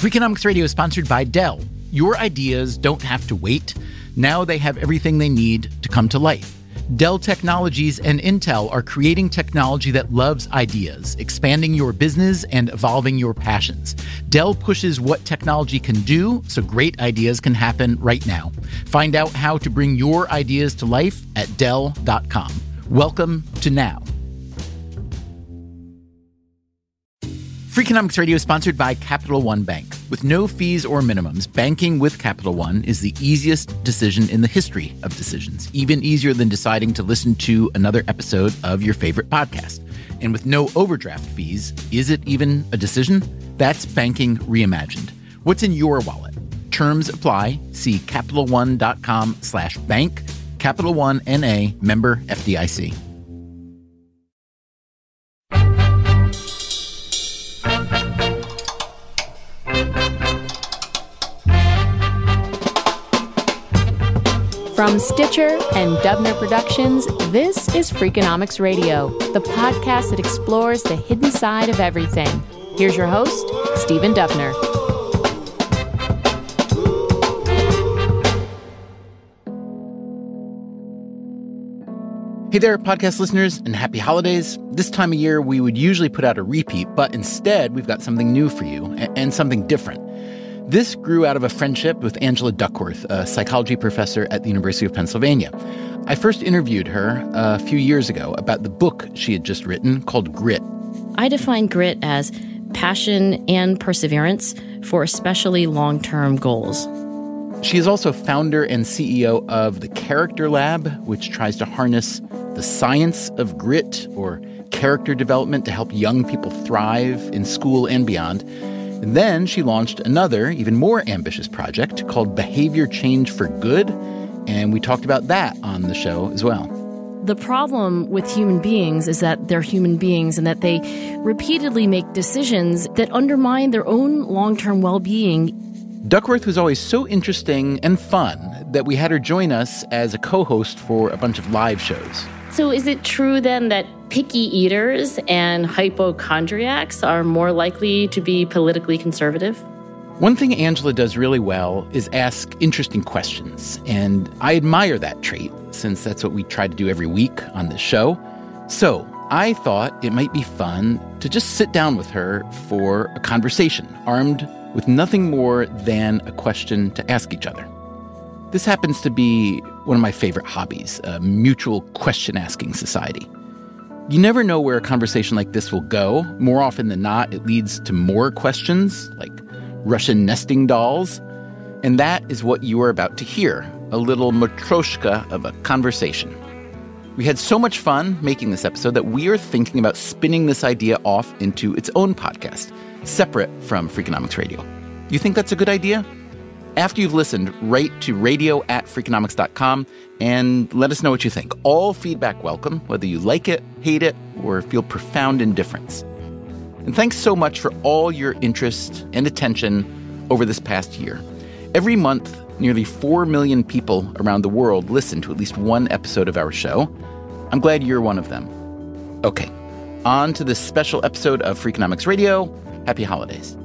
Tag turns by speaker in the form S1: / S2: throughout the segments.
S1: Freakonomics Radio is sponsored by Dell. Your ideas don't have to wait. Now they have everything they need to come to life. Dell Technologies and Intel are creating technology that loves ideas, expanding your business and evolving your passions. Dell pushes what technology can do so great ideas can happen right now. Find out how to bring your ideas to life at Dell.com. Welcome to Now. Freakonomics Radio is sponsored by Capital One Bank. With no fees or minimums, banking with Capital One is the easiest decision in the history of decisions, even easier than deciding to listen to another episode of your favorite podcast. And with no overdraft fees, is it even a decision? That's banking reimagined. What's in your wallet? Terms apply. See CapitalOne.com/bank. Capital One N.A. member FDIC.
S2: From Stitcher and Dubner Productions, this is Freakonomics Radio, the podcast that explores the hidden side of everything. Here's your host, Stephen Dubner.
S1: Hey there, podcast listeners, and happy holidays. This time of year, we would usually put out a repeat, but instead, we've got something new for you, and something different. This grew out of a friendship with Angela Duckworth, a psychology professor at the University of Pennsylvania. I first interviewed her a few years ago about the book she had just written called Grit.
S3: I define grit as passion and perseverance for especially long-term goals.
S1: She is also founder and CEO of the Character Lab, which tries to harness the science of grit or character development to help young people thrive in school and beyond. And then she launched another, even more ambitious project called Behavior Change for Good, and we talked about that on the show as well.
S3: The problem with human beings is that they're human beings and that they repeatedly make decisions that undermine their own long-term well-being.
S1: Duckworth was always so interesting and fun that we had her join us as a co-host for a bunch of live shows.
S3: So is it true then that picky eaters and hypochondriacs are more likely to be politically conservative?
S1: One thing Angela does really well is ask interesting questions, and I admire that trait since that's what we try to do every week on this show. So I thought it might be fun to just sit down with her for a conversation, armed with nothing more than a question to ask each other. This happens to be one of my favorite hobbies, a mutual question-asking society. You never know where a conversation like this will go. More often than not, it leads to more questions, like Russian nesting dolls. And that is what you are about to hear, a little matryoshka of a conversation. We had so much fun making this episode that we are thinking about spinning this idea off into its own podcast, separate from Freakonomics Radio. You think that's a good idea? After you've listened, write to radio@freakonomics.com and let us know what you think. All feedback welcome, whether you like it, hate it, or feel profound indifference. And thanks so much for all your interest and attention over this past year. Every month, nearly 4 million people around the world listen to at least one episode of our show. I'm glad you're one of them. Okay, on to this special episode of Freakonomics Radio. Happy holidays.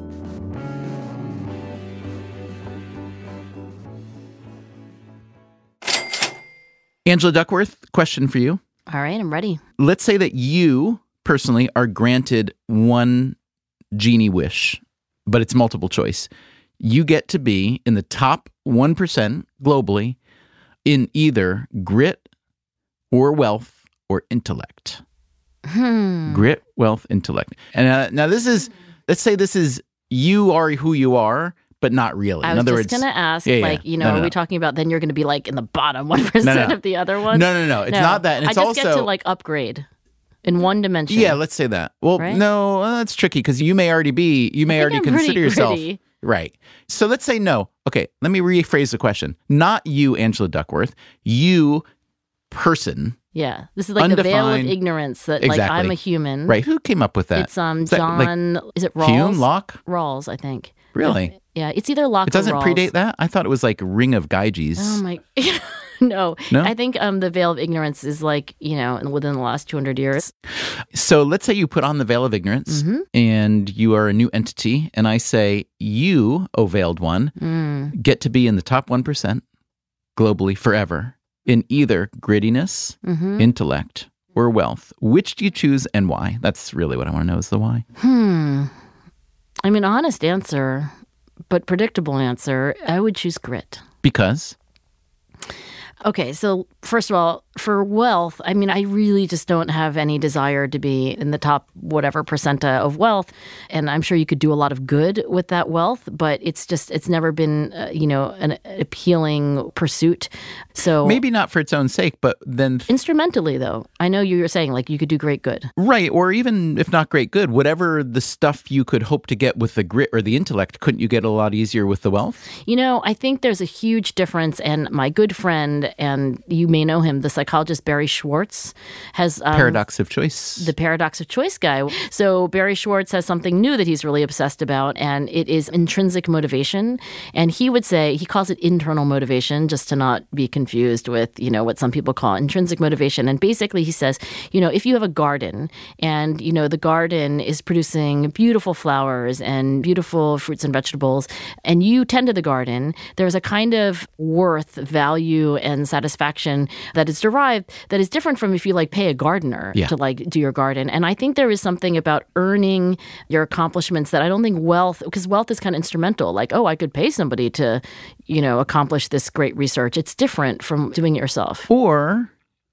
S1: Angela Duckworth, question for you.
S3: All right, I'm ready.
S1: Let's say that you personally are granted one genie wish, but it's multiple choice. You get to be in the top 1% globally in either grit or wealth or intellect. Grit, wealth, intellect. And now this is, let's say this is you are who you are, but not really.
S3: I was just going to ask, are we talking about then you're going to be like in the bottom 1% of the other ones?
S1: No. It's not that. And it's
S3: I
S1: just
S3: get to like upgrade in one dimension.
S1: Yeah, let's say that. Well,
S3: right?
S1: No, that's tricky because you may already consider yourself.
S3: Gritty.
S1: Right. So let's say no. Okay, let me rephrase the question. Not you, Angela Duckworth. You, person.
S3: Yeah, this is like the veil of ignorance that like I'm a human.
S1: Right. Who came up with that?
S3: It's John. Is it Rawls?
S1: Hume, Locke?
S3: Rawls, I think.
S1: Really?
S3: Yeah, it's either Locke or Rawls.
S1: It doesn't predate that? I thought it was like Ring of Gyges.
S3: Oh my. No.
S1: No?
S3: I think the veil of ignorance is like, within the last 200 years.
S1: So let's say you put on the veil of ignorance and you are a new entity, and I say, you, O veiled one, get to be in the top 1% globally forever in either grittiness, intellect, or wealth. Which do you choose and why? That's really what I want to know is the why.
S3: I mean, honest answer, but predictable answer, I would choose grit.
S1: Because?
S3: Okay, so first of all, for wealth, I mean, I really just don't have any desire to be in the top whatever percenta of wealth. And I'm sure you could do a lot of good with that wealth, but it's never been, an appealing pursuit. So
S1: maybe not for its own sake, but then...
S3: instrumentally, though. I know you were saying, like, you could do great good.
S1: Right, or even if not great good, whatever the stuff you could hope to get with the grit or the intellect, couldn't you get a lot easier with the wealth?
S3: I think there's a huge difference, and my good friend, and you may know him, the psychologist Barry Schwartz, has...
S1: Paradox of choice.
S3: The paradox of choice guy. So Barry Schwartz has something new that he's really obsessed about, and it is intrinsic motivation. And he would say, he calls it internal motivation, just to not be confused with, what some people call intrinsic motivation. And basically he says, if you have a garden and, the garden is producing beautiful flowers and beautiful fruits and vegetables, and you tend to the garden, there's a kind of worth, value, and satisfaction that is derived that is different from if you pay a gardener to do your garden. And I think there is something about earning your accomplishments that I don't think wealth, because wealth is kind of instrumental. Like, I could pay somebody to, accomplish this great research. It's different from doing it yourself.
S1: Or,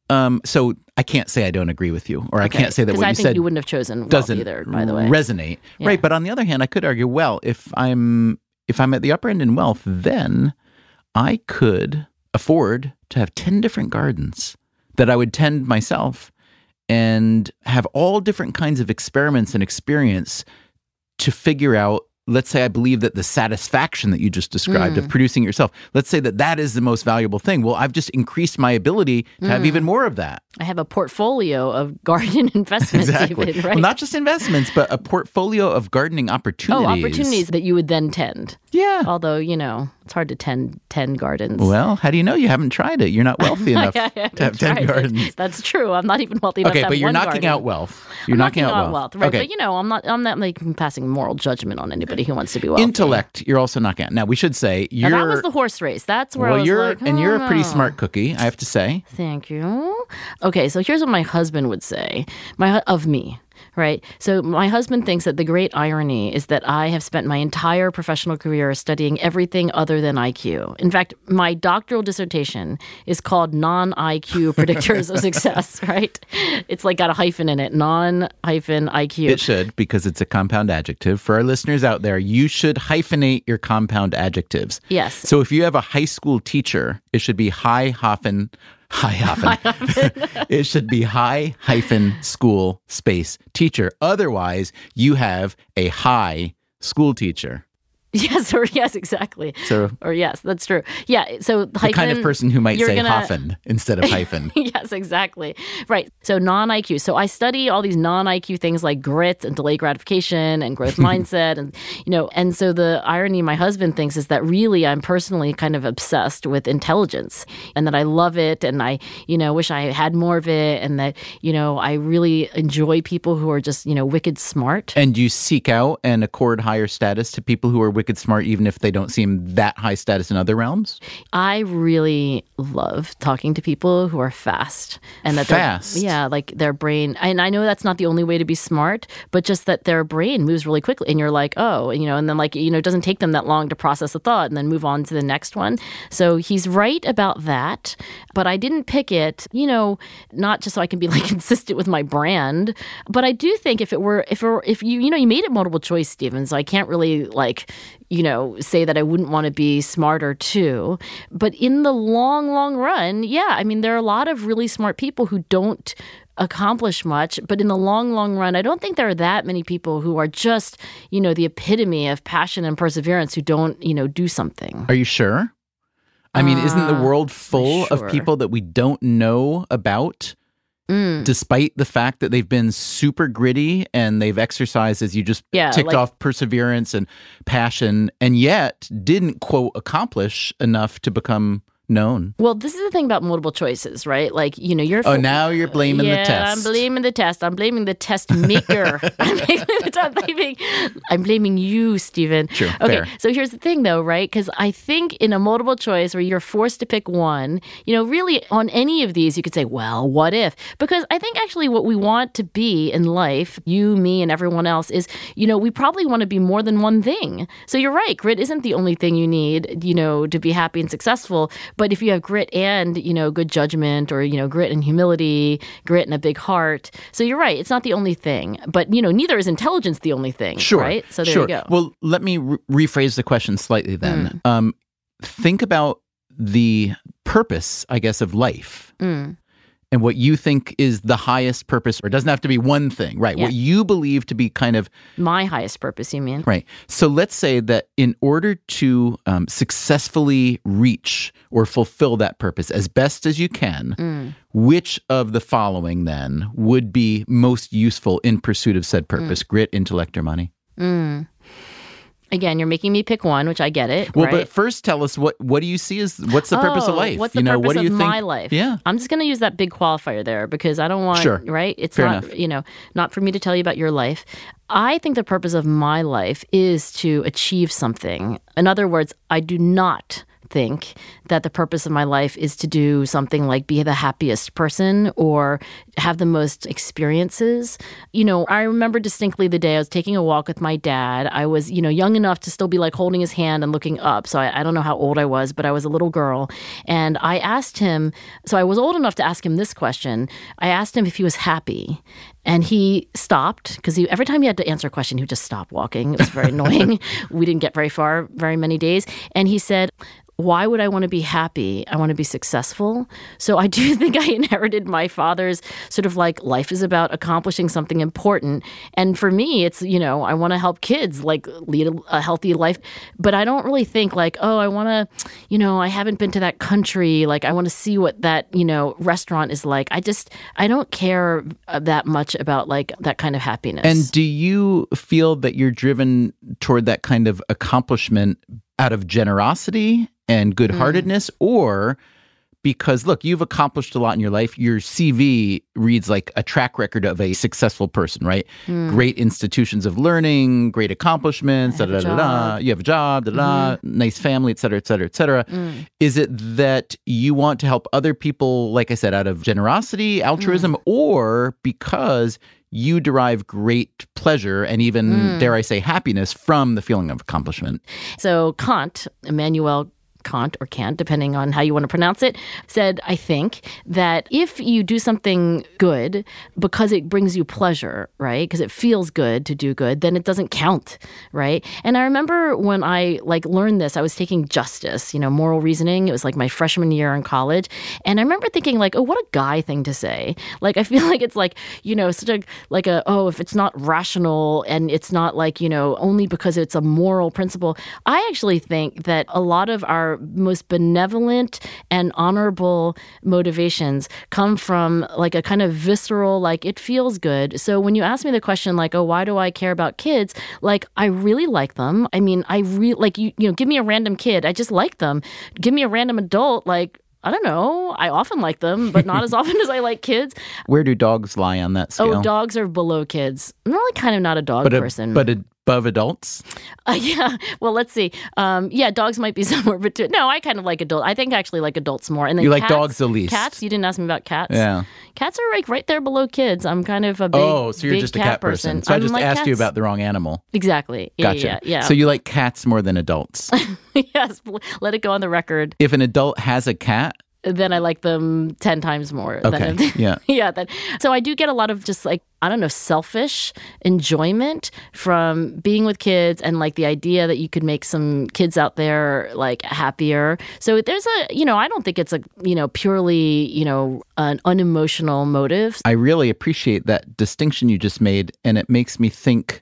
S1: so I can't say I don't agree with you, or I can't say that what you said...
S3: Because I think you wouldn't have chosen wealth either, by the way.
S1: Resonate. Yeah. Right, but on the other hand, I could argue, well, if I'm at the upper end in wealth, then I could afford to have 10 different gardens that I would tend myself and have all different kinds of experiments and experience to figure out, let's say I believe that the satisfaction that you just described of producing it yourself, let's say that is the most valuable thing. Well, I've just increased my ability to have even more of that.
S3: I have a portfolio of garden investments.
S1: Exactly.
S3: Even, right?
S1: Well, not just investments, but a portfolio of gardening opportunities.
S3: Oh, opportunities that you would then tend.
S1: Yeah.
S3: Although, it's hard to tend 10 gardens.
S1: Well, how do you know? You haven't tried it. You're not wealthy enough to have 10 gardens.
S3: That's true. I'm not even wealthy enough to have
S1: but you're
S3: one
S1: knocking
S3: garden.
S1: out wealth. You're knocking out wealth.
S3: Right.
S1: Okay.
S3: But, I'm not passing moral judgment on anybody who wants to be wealthy.
S1: Intellect, you're also knocking out. Now, we should say you're...
S3: Now, that was the horse race. That's where I was
S1: you're a pretty smart cookie, I have to say.
S3: Thank you. Okay, so here's what my husband would say of me. Right. So my husband thinks that the great irony is that I have spent my entire professional career studying everything other than IQ. In fact, my doctoral dissertation is called Non-IQ Predictors of Success, right? It's got a hyphen in it, non-IQ.
S1: It should, because it's a compound adjective. For our listeners out there, you should hyphenate your compound adjectives.
S3: Yes.
S1: So if you have a high school teacher, it should be it should be high-school space teacher. Otherwise, you have a high school teacher.
S3: Yes, exactly. Yes, that's true. Yeah, so
S1: the
S3: hyphen,
S1: kind of person who might say hyphen instead of hyphen.
S3: Yes, exactly. Right. So non-IQ. So I study all these non-IQ things like grit and delayed gratification and growth mindset, and so the irony my husband thinks is that really I'm personally kind of obsessed with intelligence, and that I love it, and I wish I had more of it, and that I really enjoy people who are just wicked smart.
S1: And you seek out and accord higher status to people who are wicked smart, even if they don't seem that high status in other realms?
S3: I really love talking to people who are fast. And that
S1: fast?
S3: Like their brain. And I know that's not the only way to be smart, but just that their brain moves really quickly. And you're like, oh, and then it doesn't take them that long to process a thought and then move on to the next one. So he's right about that. But I didn't pick it, not just so I can be consistent with my brand, but I do think if you made it multiple choice, Stephen, so I can't really say that I wouldn't want to be smarter too. But in the long, long run, there are a lot of really smart people who don't accomplish much. But in the long, long run, I don't think there are that many people who are just, the epitome of passion and perseverance who don't, do something.
S1: Are you sure? I mean, isn't the world full of people that we don't know about? Despite the fact that they've been super gritty and they've exercised, as you just ticked off, perseverance and passion, and yet didn't, quote, accomplish enough to become known.
S3: Well, this is the thing about multiple choices, right? Like, you're...
S1: Oh, now you're blaming the test.
S3: Yeah, I'm blaming the test. I'm blaming the test maker. I'm blaming you, Stephen.
S1: Sure,
S3: okay,
S1: fair.
S3: So here's the thing, though, right? Because I think in a multiple choice where you're forced to pick one, really on any of these, you could say, well, what if? Because I think actually what we want to be in life, you, me, and everyone else, is, we probably want to be more than one thing. So you're right. Grit isn't the only thing you need, to be happy and successful. But if you have grit and, good judgment, or, grit and humility, grit and a big heart. So you're right. It's not the only thing. But, neither is intelligence the only thing.
S1: Sure.
S3: Right? So there
S1: sure.
S3: you go.
S1: Well, let me rephrase the question slightly then. Think about the purpose, I guess, of life. And what you think is the highest purpose, or it doesn't have to be one thing, right?
S3: Yeah.
S1: What you believe to be kind of...
S3: My highest purpose, you mean?
S1: Right. So let's say that in order to successfully reach or fulfill that purpose as best as you can, which of the following then would be most useful in pursuit of said purpose? Grit, intellect, or money?
S3: Again, you're making me pick one, which I get it.
S1: Well,
S3: right?
S1: but first tell us what do you see as what's the purpose of life?
S3: What's the purpose
S1: what do you
S3: of
S1: think?
S3: my life?
S1: Yeah.
S3: I'm just going to use that big qualifier there because I don't want,
S1: Sure.
S3: right? It's
S1: Fair
S3: not,
S1: enough.
S3: Not for me to tell you about your life. I think the purpose of my life is to achieve something. In other words, I do not think that the purpose of my life is to do something like be the happiest person or have the most experiences. I remember distinctly the day I was taking a walk with my dad. I was, young enough to still be like holding his hand and looking up. So I don't know how old I was, but I was a little girl. And I asked him, so I was old enough to ask him this question. I asked him if he was happy. And he stopped because every time he had to answer a question, he would just stop walking. It was very annoying. We didn't get very far, very many days. And he said, why would I want to be happy? I want to be successful. So I do think I inherited my father's sort of like life is about accomplishing something important. And for me, it's, I want to help kids like lead a healthy life. But I don't really think like, oh, I want to, I haven't been to that country. Like I want to see what that, restaurant is like. I don't care that much about like that kind of happiness.
S1: And do you feel that you're driven toward that kind of accomplishment out of generosity and good-heartedness, or because, look, you've accomplished a lot in your life. Your CV reads like a track record of a successful person, right? Great institutions of learning, great accomplishments, da-da-da-da-da. You have a job, da-da-da, nice family, et cetera, et cetera, et cetera. Is it that you want to help other people, like I said, out of generosity, altruism, or because you derive great pleasure and even, dare I say, happiness from the feeling of accomplishment?
S3: So Immanuel Kant, or Kant, depending on how you want to pronounce it, said, I think, that if you do something good because it brings you pleasure, right, because it feels good to do good, then it doesn't count, right? And I remember when I learned this, I was taking justice, moral reasoning. It was like my freshman year in college. And I remember thinking oh, what a guy thing to say. I feel like it's such if it's not rational and it's not only because it's a moral principle. I actually think that a lot of our most benevolent and honorable motivations come from a kind of visceral, it feels good. So when you ask me the question oh, why do I care about kids? I really like them. I mean, I really give me a random kid. I just like them. Give me a random adult. I don't know. I often like them, but not as often as I like kids.
S1: Where do dogs lie on that scale?
S3: Oh, dogs are below kids. I'm really kind of not a dog person.
S1: But above adults?
S3: Yeah. Well, let's see. Dogs might be somewhere between. No, I kind of like adults. I think I actually like adults more. And then
S1: you
S3: cats,
S1: like dogs the least.
S3: Cats? You didn't ask me about cats.
S1: Yeah.
S3: Cats are right there below kids. I'm kind of a big
S1: Oh, so you're
S3: big
S1: just a cat person. So I just
S3: like
S1: asked you
S3: cats.
S1: about the wrong animal.
S3: Exactly.
S1: Gotcha.
S3: Yeah.
S1: So you like cats more than adults.
S3: Yes. Let it go on the record.
S1: If an adult has a cat,
S3: then I like them 10 times more.
S1: Okay. Yeah.
S3: Yeah. So I do get a lot of just selfish enjoyment from being with kids and the idea that you could make some kids out there happier. So there's I don't think it's a, purely, an unemotional motive.
S1: I really appreciate that distinction you just made. And it makes me think,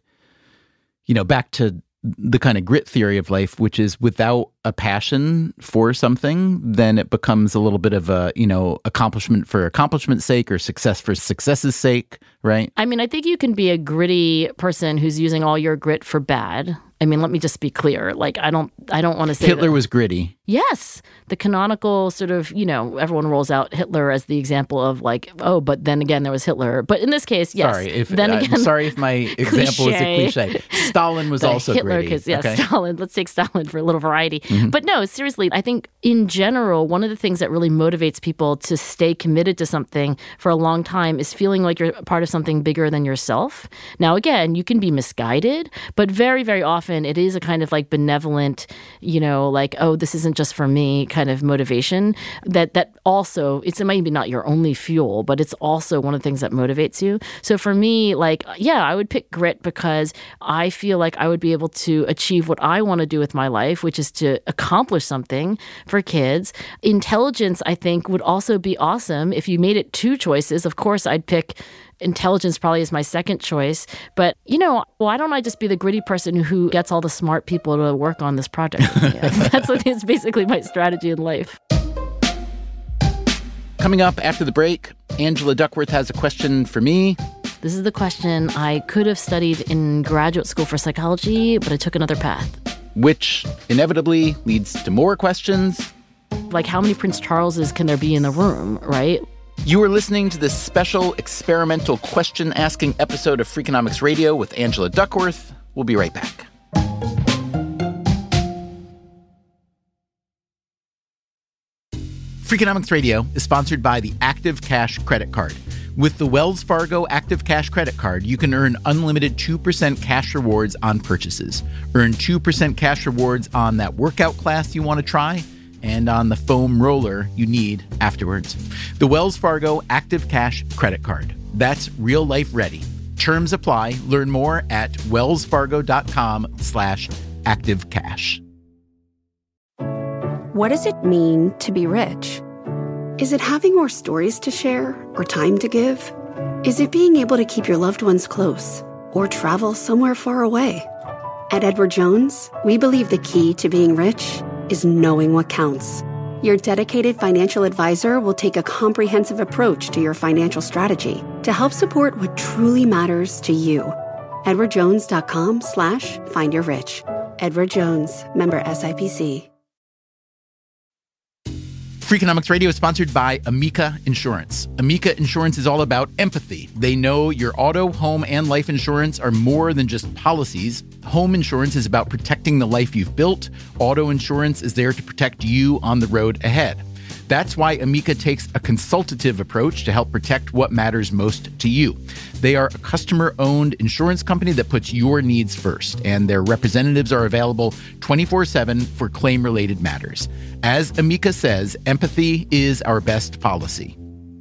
S1: back to the kind of grit theory of life, which is without a passion for something, then it becomes a little bit of a, accomplishment for accomplishment's sake or success for success's sake, right?
S3: I mean, I think you can be a gritty person who's using all your grit for bad. I mean, let me just be clear. Like, I don't want to say
S1: Hitler was gritty.
S3: Yes. The canonical sort of, everyone rolls out Hitler as the example of like, oh, but then again, there was Hitler. But in this case, yes.
S1: Sorry if my example is a cliche. Stalin was also
S3: Hitler
S1: gritty.
S3: Yes, okay. Stalin. Let's take Stalin for a little variety. Mm-hmm. But no, seriously, I think in general, one of the things that really motivates people to stay committed to something for a long time is feeling like you're part of something bigger than yourself. Now, again, you can be misguided, but very, very often it is a kind of like benevolent, like, oh, this isn't just for me kind of motivation that also, it might be not your only fuel, but it's also one of the things that motivates you. So for me, like, yeah, I would pick grit because I feel like I would be able to achieve what I want to do with my life, which is to accomplish something for kids. Intelligence, I think, would also be awesome. If you made it two choices, of course, I'd pick intelligence probably is my second choice. But, why don't I just be the gritty person who gets all the smart people to work on this project? That's basically my strategy in life.
S1: Coming up after the break, Angela Duckworth has a question for me.
S3: This is the question. I could have studied in graduate school for psychology, but I took another path.
S1: Which inevitably leads to more questions.
S3: Like, how many Prince Charleses can there be in the room, right?
S1: You are listening to this special experimental question-asking episode of Freakonomics Radio with Angela Duckworth. We'll be right back. Freakonomics Radio is sponsored by the Active Cash Credit Card. With the Wells Fargo Active Cash Credit Card, you can earn unlimited 2% cash rewards on purchases. Earn 2% cash rewards on that workout class you want to try and on the foam roller you need afterwards. The Wells Fargo Active Cash Credit Card. That's real life ready. Terms apply. Learn more at wellsfargo.com/activecash.
S4: What does it mean to be rich? Is it having more stories to share or time to give? Is it being able to keep your loved ones close or travel somewhere far away? At Edward Jones, we believe the key to being rich is knowing what counts. Your dedicated financial advisor will take a comprehensive approach to your financial strategy to help support what truly matters to you. EdwardJones.com/findyourrich. Edward Jones, member SIPC.
S1: Freakonomics Radio is sponsored by Amica Insurance. Amica Insurance is all about empathy. They know your auto, home, and life insurance are more than just policies. Home insurance is about protecting the life you've built. Auto insurance is there to protect you on the road ahead. That's why Amica takes a consultative approach to help protect what matters most to you. They are a customer-owned insurance company that puts your needs first, and their representatives are available 24/7 for claim-related matters. As Amica says, empathy is our best policy.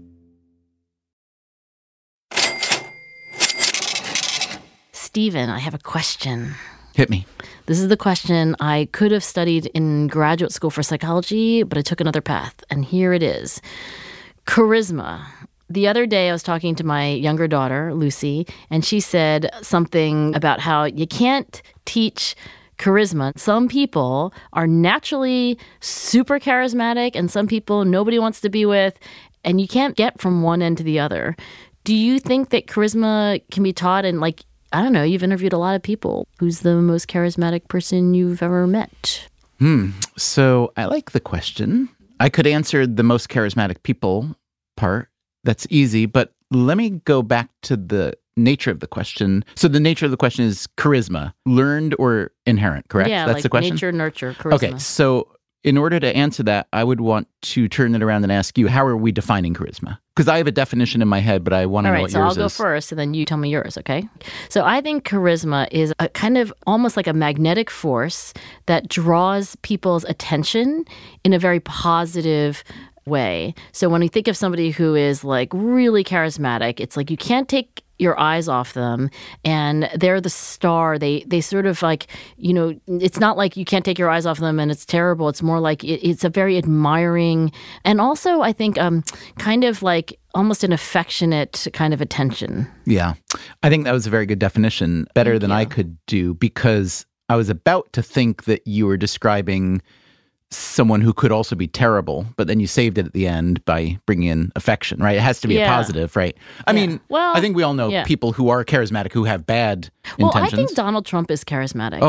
S3: Stephen, I have a question.
S1: Hit me.
S3: This is the question. I could have studied in graduate school for psychology, but I took another path. And here it is. Charisma. The other day I was talking to my younger daughter, Lucy, and she said something about how you can't teach charisma. Some people are naturally super charismatic and some people nobody wants to be with, and you can't get from one end to the other. Do you think that charisma can be taught? And like, I don't know, you've interviewed a lot of people. Who's the most charismatic person you've ever met?
S1: So I like the question. I could answer the most charismatic people part. That's easy, but let me go back to the nature of the question. So the nature of the question is charisma, learned or inherent, correct?
S3: Yeah,
S1: that's
S3: like
S1: the question?
S3: nature, nurture, charisma.
S1: Okay, so in order to answer that, I would want to turn it around and ask you, how are we defining charisma? Because I have a definition in my head, but I want to know what yours is.
S3: All right, so I'll go first, and then you tell me yours, okay? So I think charisma is a kind of almost like a magnetic force that draws people's attention in a very positive way. So when you think of somebody who is like really charismatic, it's like you can't take your eyes off them, and they're the star. They sort of like, it's not like you can't take your eyes off them and it's terrible. It's more like it's a very admiring, and also I think kind of like almost an affectionate kind of attention.
S1: Yeah, I think that was a very good definition, better than I could do, because I was about to think that you were describing someone who could also be terrible, but then you saved it at the end by bringing in affection, right? It has to be a positive, right? I mean, I think we all know people who are charismatic who have bad intentions.
S3: Well, I think Donald Trump is charismatic.
S1: Oh,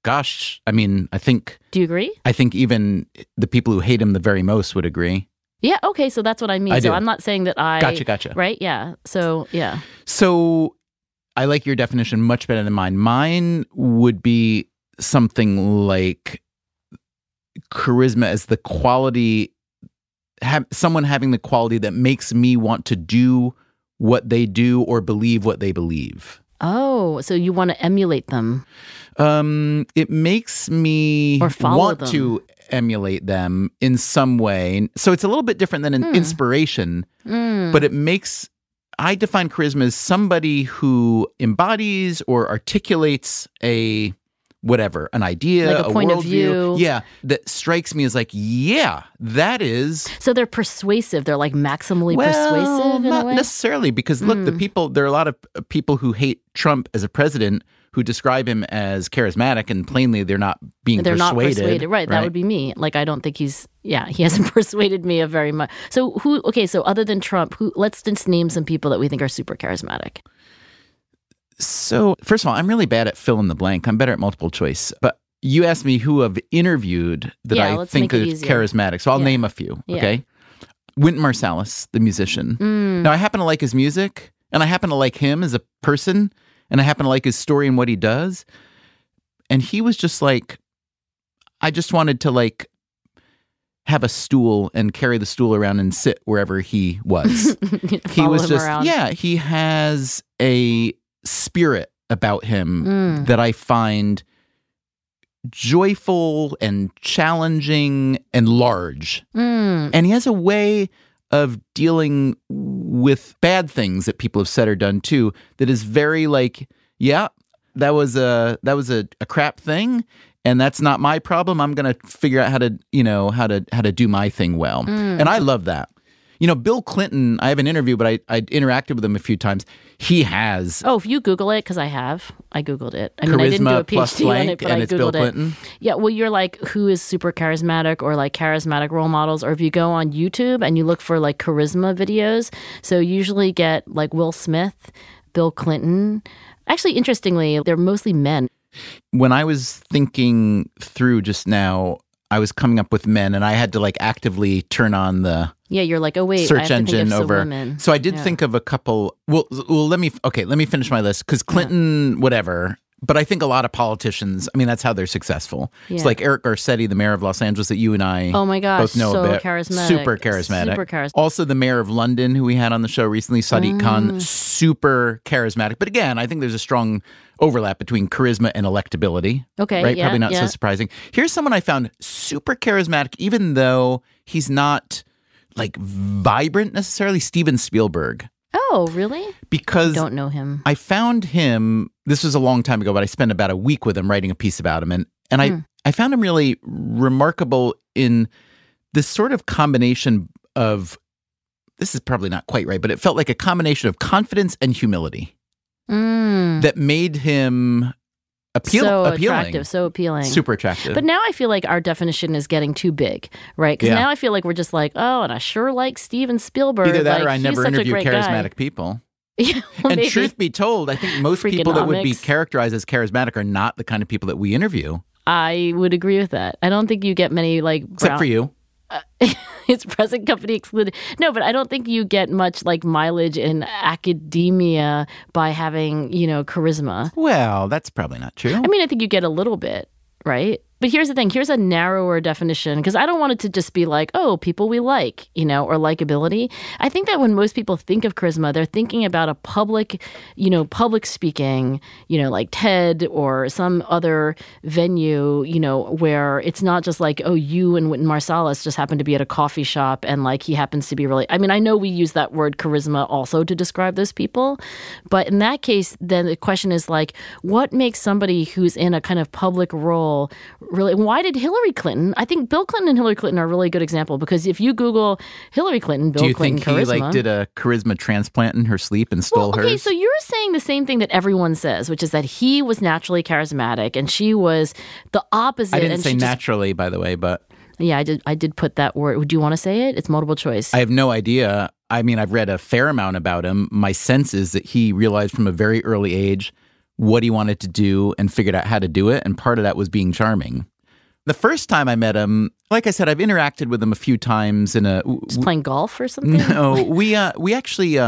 S1: gosh, I mean, I think
S3: Do you agree?
S1: even the people who hate him the very most would agree.
S3: Yeah. Okay. So that's what I mean.
S1: I
S3: So
S1: do.
S3: I'm not saying that I.
S1: Gotcha.
S3: Right. Yeah. So yeah.
S1: So I like your definition much better than mine. Mine would be something like charisma as the quality, someone having the quality that makes me want to do what they do or believe what they believe.
S3: Oh, so you want to emulate them?
S1: It makes me
S3: Or follow
S1: want
S3: them.
S1: to emulate them in some way. So it's a little bit different than an inspiration, but I define charisma as somebody who embodies or articulates an idea,
S3: Like a point of view.
S1: Yeah, that strikes me as like, yeah, that is.
S3: So they're persuasive. They're like maximally persuasive in
S1: not
S3: a way?
S1: necessarily, because look, there are a lot of people who hate Trump as a president who describe him as charismatic, and plainly they're not being
S3: They're
S1: persuaded.
S3: not persuaded. Right. That would be me. Like, I don't think he hasn't persuaded me a very much. So so other than Trump, let's just name some people that we think are super charismatic.
S1: So, first of all, I'm really bad at fill in the blank. I'm better at multiple choice. But you asked me who I've interviewed that I
S3: let's
S1: think
S3: make it
S1: is
S3: easier.
S1: charismatic. So I'll name a few, okay? Wynton Marsalis, the musician. Now, I happen to like his music, and I happen to like him as a person, and I happen to like his story and what he does. And he was just like, I just wanted to like have a stool and carry the stool around and sit wherever he was. He was just,
S3: around.
S1: he has a spirit about him that I find joyful and challenging and large. And he has a way of dealing with bad things that people have said or done too that is very like, yeah, that was a crap thing, and that's not my problem. I'm going to figure out how to do my thing well. And I love that. Bill Clinton, I have an interview, but I interacted with him a few times. He has.
S3: Oh, if you Google it, because I Googled it. I mean, I didn't do a
S1: Charisma plus
S3: PhD on
S1: blank,
S3: it, but
S1: and
S3: I
S1: it's Bill
S3: Googled it.
S1: Clinton.
S3: Yeah, well, you're like, who is super charismatic or like charismatic role models? Or if you go on YouTube and you look for like charisma videos, so you usually get like Will Smith, Bill Clinton. Actually, interestingly, they're mostly men.
S1: When I was thinking through just now, I was coming up with men, and I had to like actively turn on the
S3: Yeah, you're like, oh wait, I
S1: search
S3: have to think
S1: engine
S3: of some
S1: over.
S3: women.
S1: So I did think of a couple. Well, let me finish my list, because Clinton, whatever. But I think a lot of politicians, I mean, that's how they're successful. It's like Eric Garcetti, the mayor of Los Angeles, that you and I
S3: Oh my gosh,
S1: both know
S3: so
S1: a bit.
S3: charismatic.
S1: Super charismatic.
S3: Super charismatic.
S1: Also, the mayor of London, who we had on the show recently, Sadiq Khan, super charismatic. But again, I think there's a strong overlap between charisma and electability.
S3: Okay,
S1: right?
S3: yeah,
S1: Probably not
S3: yeah.
S1: so surprising. Here's someone I found super charismatic, even though he's not like vibrant necessarily, Steven Spielberg.
S3: Oh, really?
S1: Because
S3: Don't know him.
S1: I found him, this was a long time ago, but I spent about a week with him writing a piece about him. And I found him really remarkable in this sort of combination of, this is probably not quite right, but it felt like a combination of confidence and humility that made him appealing.
S3: So appealing.
S1: Super attractive.
S3: But now I feel like our definition is getting too big, right? Because now I feel like we're just like, oh, and I sure like Steven Spielberg.
S1: Either that
S3: like,
S1: or I
S3: he's
S1: never
S3: such a
S1: interview
S3: great
S1: charismatic
S3: guy.
S1: people.
S3: Yeah, well,
S1: And
S3: maybe.
S1: truth be told, I think most people that would be
S3: Freakonomics.
S1: characterized as charismatic are not the kind of people that we interview.
S3: I would agree with that. I don't think you get many like
S1: Except for you.
S3: It's present company excluded. No, but I don't think you get much like mileage in academia by having, charisma.
S1: Well, that's probably not true.
S3: I mean, I think you get a little bit, right? But here's the thing. Here's a narrower definition, because I don't want it to just be like, oh, people we like, or likability. I think that when most people think of charisma, they're thinking about a public speaking, like TED or some other venue, where it's not just like, oh, you and Wynton Marsalis just happen to be at a coffee shop and like he happens to be really, I mean, I know we use that word charisma also to describe those people. But in that case, then the question is like, what makes somebody who's in a kind of public role really, why did Hillary Clinton, I think Bill Clinton and Hillary Clinton are a really good example, because if you Google Hillary Clinton, Bill
S1: Do you
S3: Clinton
S1: think he
S3: charisma.
S1: did a charisma transplant in her sleep and stole
S3: Okay,
S1: hers?
S3: so you're saying the same thing that everyone says, which is that he was naturally charismatic and she was the opposite.
S1: I didn't
S3: and
S1: say
S3: she just-
S1: naturally, by the way, but
S3: Yeah, I did put that word. Do you want to say it? It's multiple choice.
S1: I have no idea. I mean, I've read a fair amount about him. My sense is that he realized from a very early age what he wanted to do and figured out how to do it. And part of that was being charming. The first time I met him, like I said, I've interacted with him a few times
S3: just playing golf or something?
S1: No, we actually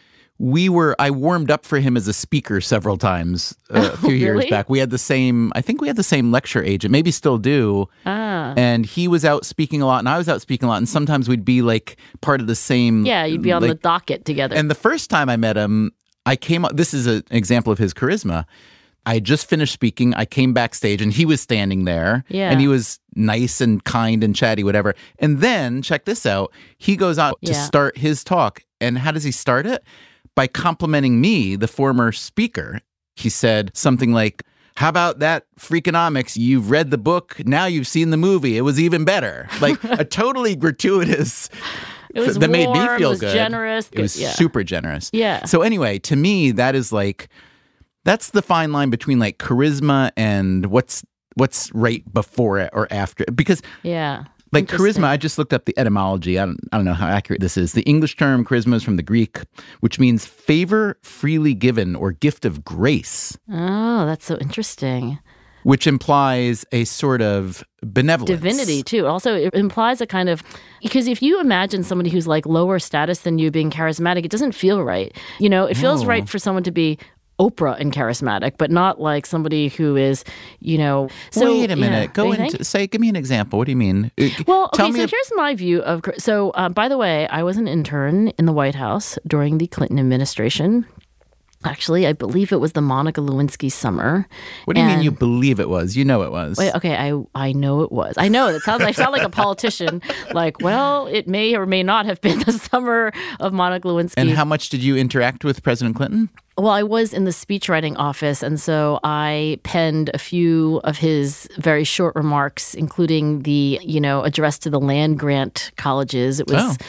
S1: I warmed up for him as a speaker several times a few years back. I think we had the same lecture agent, maybe still do. And he was out speaking a lot and I was out speaking a lot. And sometimes we'd be like part of the same.
S3: Yeah, you'd be on the docket together.
S1: And the first time I met him, this is an example of his charisma. I had just finished speaking. I came backstage and he was standing there.
S3: Yeah.
S1: And he was nice and kind and chatty, whatever. And then, check this out, he goes out to start his talk. And how does he start it? By complimenting me, the former speaker. He said something like, how about that Freakonomics? You've read the book, now you've seen the movie. It was even better. Like a totally gratuitous...
S3: It was
S1: that
S3: warm,
S1: made me feel
S3: it was
S1: good.
S3: Generous.
S1: It was super generous.
S3: Yeah.
S1: So anyway, to me, that is like... That's the fine line between like charisma and what's right before it or after it. Because like charisma, I just looked up the etymology. I don't know how accurate this is. The English term charisma is from the Greek, which means favor freely given or gift of grace.
S3: Oh, that's so interesting.
S1: Which implies a sort of benevolence.
S3: Divinity, too. Also, it implies a kind of... Because if you imagine somebody who's like lower status than you being charismatic, it doesn't feel right. You know, it feels right for someone to be Oprah and charismatic, but not like somebody who is, you know... So,
S1: wait a minute. Give me an example. What do you mean?
S3: Well, okay, so here's my view of... So, by the way, I was an intern in the White House during the Clinton administration. Actually, I believe it was the Monica Lewinsky summer.
S1: What do you mean you believe it was? You know it was.
S3: Wait, okay, I know it was. I know. I sound like a politician. Like, well, it may or may not have been the summer of Monica Lewinsky.
S1: And how much did you interact with President Clinton?
S3: Well, I was in the speechwriting office, and so I penned a few of his very short remarks, including the, address to the land grant colleges. It was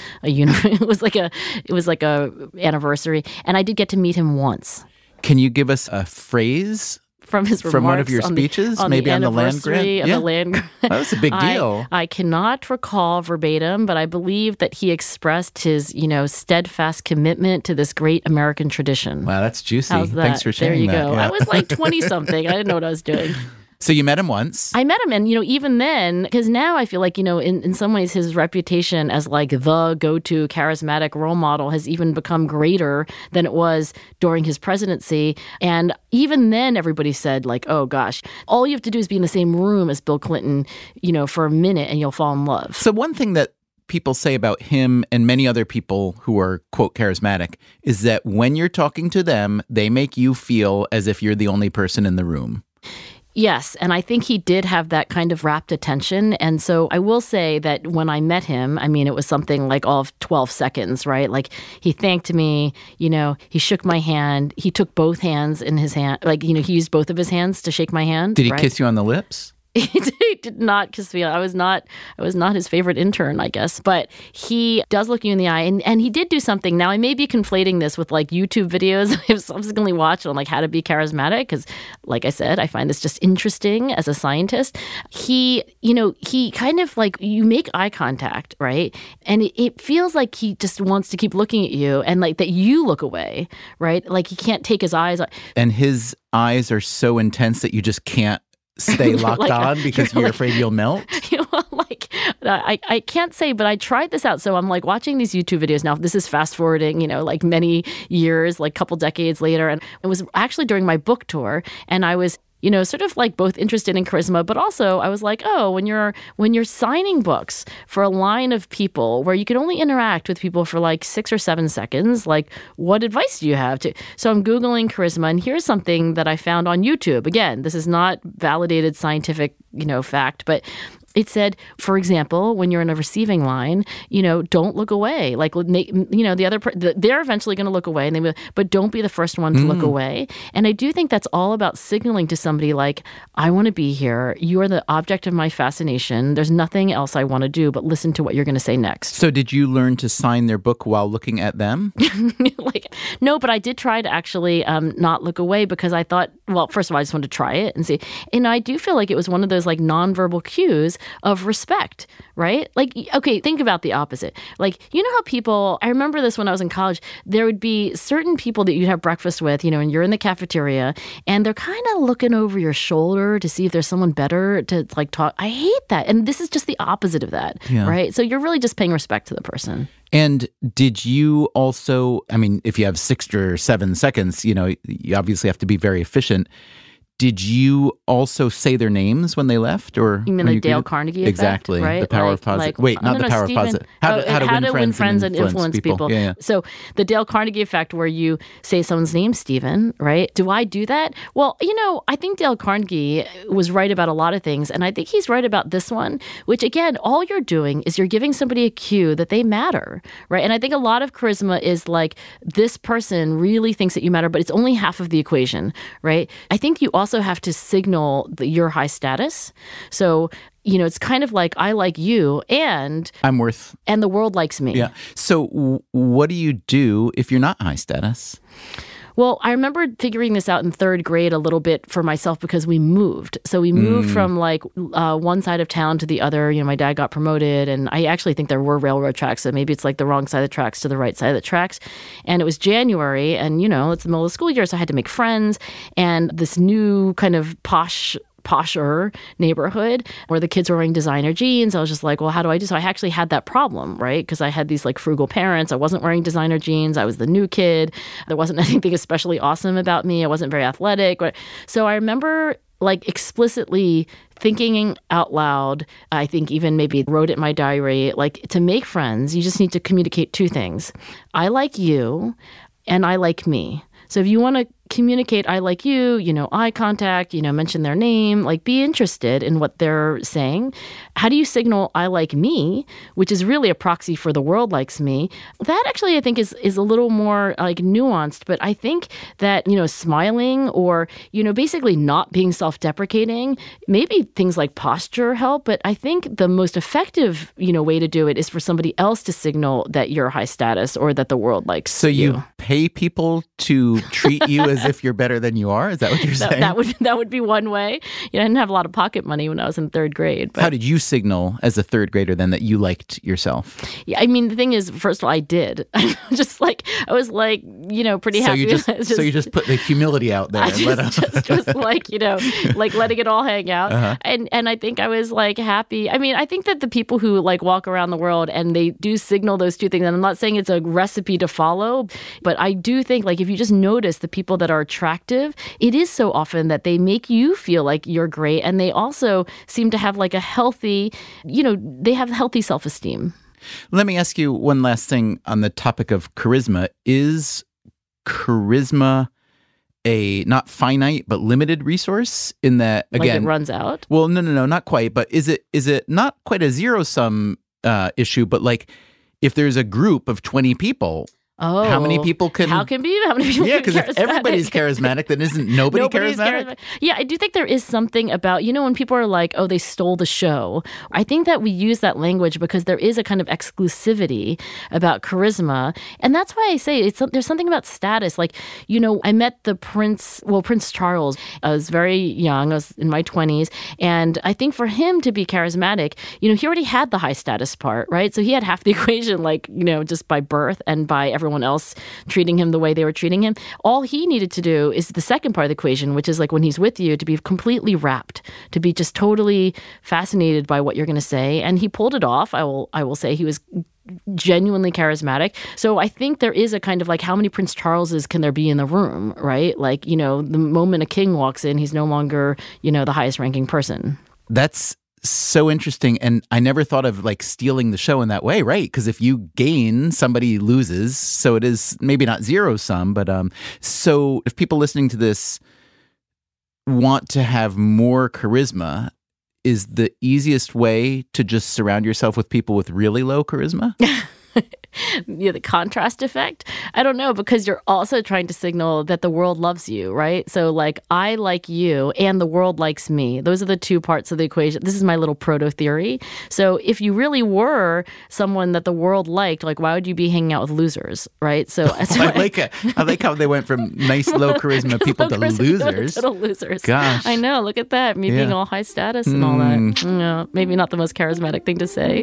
S3: it was like a anniversary, and I did get to meet him once.
S1: Can you give us a phrase?
S3: From his remarks
S1: from one of your speeches, maybe on the land grant?
S3: The land grant.
S1: That was a big deal.
S3: I cannot recall verbatim, but I believe that he expressed his, steadfast commitment to this great American tradition.
S1: Wow, that's juicy.
S3: How's that?
S1: Thanks for sharing that.
S3: There you go.
S1: Yeah.
S3: I was like 20-something. I didn't know what I was doing.
S1: So you met him once?
S3: I met him, and, even then, because now I feel like, in some ways his reputation as like the go-to charismatic role model has even become greater than it was during his presidency. And even then, everybody said like, oh gosh, all you have to do is be in the same room as Bill Clinton, for a minute and you'll fall in love.
S1: So one thing that people say about him and many other people who are, quote, charismatic, is that when you're talking to them, they make you feel as if you're the only person in the room.
S3: Yes, and I think he did have that kind of rapt attention. And so I will say that when I met him, it was something like all of 12 seconds, right? Like he thanked me, he shook my hand. He took both hands in his hand. Like, he used both of his hands to shake my hand.
S1: Did he kiss you on the lips?
S3: He did not kiss me. I was not his favorite intern, I guess. But he does look you in the eye. And he did do something. Now, I may be conflating this with like YouTube videos I've subsequently watched on like how to be charismatic. Because like I said, I find this just interesting as a scientist. He kind of like, you make eye contact, right? And it feels like he just wants to keep looking at you and like that you look away, right? Like he can't take his eyes.
S1: And his eyes are so intense that you just can't stay locked on because you're afraid you'll melt?
S3: I can't say, but I tried this out. So I'm like watching these YouTube videos now. This is fast forwarding, like many years, like couple decades later. And it was actually during my book tour. And I was sort of like both interested in charisma, but also I was like, oh, when you're signing books for a line of people where you can only interact with people for like 6 or 7 seconds, like what advice do you have to? So I'm Googling charisma, and here's something that I found on YouTube. Again, this is not validated scientific, fact, but it said, for example, when you're in a receiving line, don't look away. Like, the other, they're eventually going to look away, but don't be the first one to look away. And I do think that's all about signaling to somebody like, I want to be here. You are the object of my fascination. There's nothing else I want to do but listen to what you're going to say next.
S1: So did you learn to sign their book while looking at them?
S3: No, but I did try to actually not look away because I thought, well, first of all, I just wanted to try it and see. And I do feel like it was one of those like nonverbal cues is of respect, right? Like, okay, think about the opposite. Like, you know how people, I remember this when I was in college, there would be certain people that you'd have breakfast with, and you're in the cafeteria and they're kind of looking over your shoulder to see if there's someone better to like talk. I hate that. And this is just the opposite of that, right? So you're really just paying respect to the person.
S1: And did you also, I mean, if you have 6 or 7 seconds, you obviously have to be very efficient. Did you also say their names when they left? Or
S3: you mean the Dale Carnegie effect?
S1: Exactly.
S3: Right?
S1: The power of positive. Wait, not the power of positive. How to win friends and influence people. Yeah.
S3: So the Dale Carnegie effect, where you say someone's name, Stephen, right? Do I do that? Well, I think Dale Carnegie was right about a lot of things. And I think he's right about this one, which again, all you're doing is you're giving somebody a cue that they matter, right? And I think a lot of charisma is like, this person really thinks that you matter, but it's only half of the equation, right? I think you also have to signal your high status. So, it's kind of like, I like you and
S1: I'm worth,
S3: and the world likes me.
S1: Yeah. So what do you do if you're not high status?
S3: Well, I remember figuring this out in 3rd grade a little bit for myself because we moved. So we moved from like one side of town to the other. My dad got promoted, and I actually think there were railroad tracks. So maybe it's like the wrong side of the tracks to the right side of the tracks. And it was January, and it's the middle of the school year, so I had to make friends. And this new kind of posher neighborhood where the kids were wearing designer jeans. I was just like, well, how do I do? So I actually had that problem, right? Because I had these like frugal parents. I wasn't wearing designer jeans. I was the new kid. There wasn't anything especially awesome about me. I wasn't very athletic. So I remember like explicitly thinking out loud. I think even maybe wrote it in my diary, like, to make friends, you just need to communicate 2 things. I like you and I like me. So if you want to communicate, I like you, eye contact, mention their name, like be interested in what they're saying. How do you signal I like me, which is really a proxy for the world likes me? That actually, I think is a little more like nuanced, but I think that, smiling or, basically not being self-deprecating, maybe things like posture help, but I think the most effective, way to do it is for somebody else to signal that you're high status or that the world likes you.
S1: So you pay people to treat you as if you're better than you are? Is that what you're saying?
S3: That would be one way. I didn't have a lot of pocket money when I was in 3rd grade. But
S1: how did you signal as a 3rd grader then that you liked yourself?
S3: Yeah, I mean, the thing is, first of all, I did. I was like, pretty happy.
S1: So you just put the humility out there.
S3: Just like, like letting it all hang out. Uh-huh. And I think I was like happy. I mean, I think that the people who like walk around the world and they do signal those 2 things, and I'm not saying it's a recipe to follow, but I do think like if you just notice the people that are attractive, it is so often that they make you feel like you're great. And they also seem to have like a healthy, they have healthy self-esteem.
S1: Let me ask you one last thing on the topic of charisma. Is charisma a not finite but limited resource in that, again,
S3: like it runs out?
S1: Well, no, not quite. But is it not quite a zero-sum issue, but like if there's a group of 20 people, how many people can...
S3: How many people
S1: Yeah, because if everybody's charismatic, then isn't nobody charismatic?
S3: Yeah, I do think there is something about, when people are like, oh, they stole the show. I think that we use that language because there is a kind of exclusivity about charisma. And that's why I say there's something about status. Like, I met Prince Charles. I was very young. I was in my 20s. And I think for him to be charismatic, he already had the high status part, right? So he had half the equation, like, just by birth and by everyone else treating him the way they were treating him. All he needed to do is the second part of the equation, which is like when he's with you, to be completely rapt, to be just totally fascinated by what you're going to say. And he pulled it off. I will say he was genuinely charismatic. So I think there is a kind of like, how many Prince Charleses can there be in the room, right? Like, the moment a king walks in, he's no longer, the highest ranking person.
S1: That's so interesting. And I never thought of like stealing the show in that way, right? Because if you gain, somebody loses. So it is maybe not zero sum, but so if people listening to this want to have more charisma, is the easiest way to just surround yourself with people with really low charisma?
S3: the contrast effect. I don't know, because you're also trying to signal that the world loves you, right? So like, I like you and the world likes me. Those are the two parts of the equation. This is my little proto theory. So if you really were someone that the world liked, like, why would you be hanging out with losers, right? So
S1: I like how they went from nice low charisma people to losers.
S3: Total losers.
S1: Gosh.
S3: I know. Look at that. Me being all high status and all that. No, maybe not the most charismatic thing to say.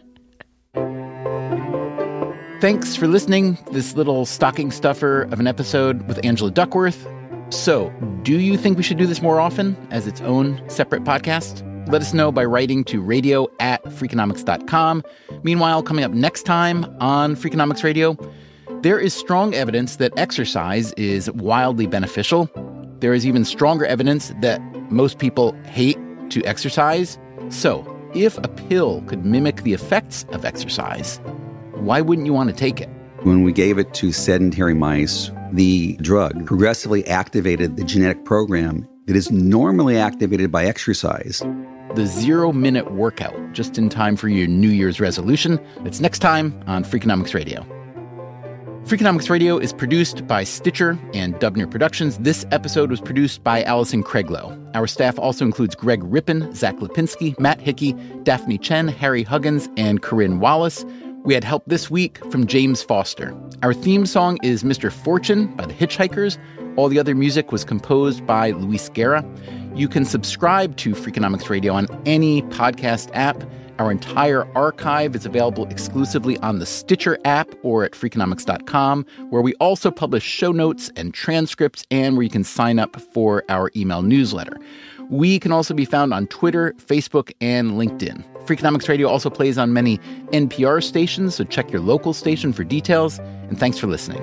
S1: Thanks for listening to this little stocking stuffer of an episode with Angela Duckworth. So, do you think we should do this more often as its own separate podcast? Let us know by writing to radio@freakonomics.com. Meanwhile, coming up next time on Freakonomics Radio, there is strong evidence that exercise is wildly beneficial. There is even stronger evidence that most people hate to exercise. So, if a pill could mimic the effects of exercise, why wouldn't you want to take it?
S5: When we gave it to sedentary mice, the drug progressively activated the genetic program that is normally activated by exercise.
S1: The 0-minute workout, just in time for your New Year's resolution. It's next time on Freakonomics Radio. Freakonomics Radio is produced by Stitcher and Dubner Productions. This episode was produced by Allison Craiglow. Our staff also includes Greg Rippin, Zach Lipinski, Matt Hickey, Daphne Chen, Harry Huggins, and Corinne Wallace. We had help this week from James Foster. Our theme song is Mr. Fortune by the Hitchhikers. All the other music was composed by Luis Guerra. You can subscribe to Freakonomics Radio on any podcast app. Our entire archive is available exclusively on the Stitcher app or at Freakonomics.com, where we also publish show notes and transcripts and where you can sign up for our email newsletter. We can also be found on Twitter, Facebook, and LinkedIn. Freakonomics Radio also plays on many NPR stations, so check your local station for details. And thanks for listening.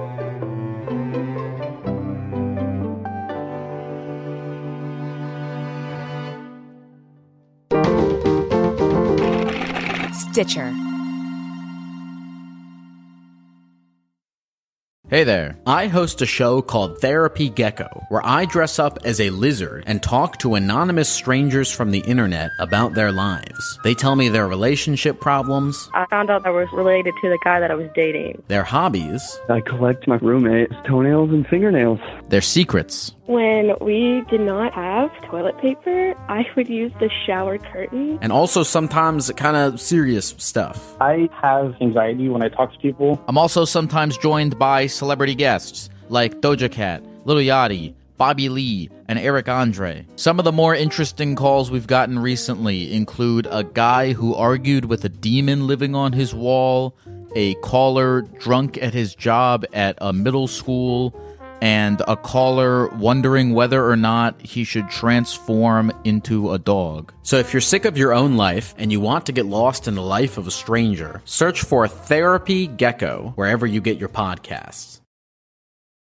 S6: Stitcher.
S7: Hey there. I host a show called Therapy Gecko, where I dress up as a lizard and talk to anonymous strangers from the internet about their lives. They tell me their relationship problems.
S8: I found out I was related to the guy that I was dating.
S7: Their hobbies.
S9: I collect my roommate's toenails and fingernails.
S7: Their secrets.
S8: When we did not have toilet paper, I would use the shower curtain.
S7: And also sometimes kind of serious stuff.
S10: I have anxiety when I talk to people.
S7: I'm also sometimes joined by celebrity guests like Doja Cat, Lil Yachty, Bobby Lee, and Eric Andre. Some of the more interesting calls we've gotten recently include a guy who argued with a demon living on his wall, a caller drunk at his job at a middle school, and a caller wondering whether or not he should transform into a dog. So if you're sick of your own life and you want to get lost in the life of a stranger, search for Therapy Gecko wherever you get your podcasts.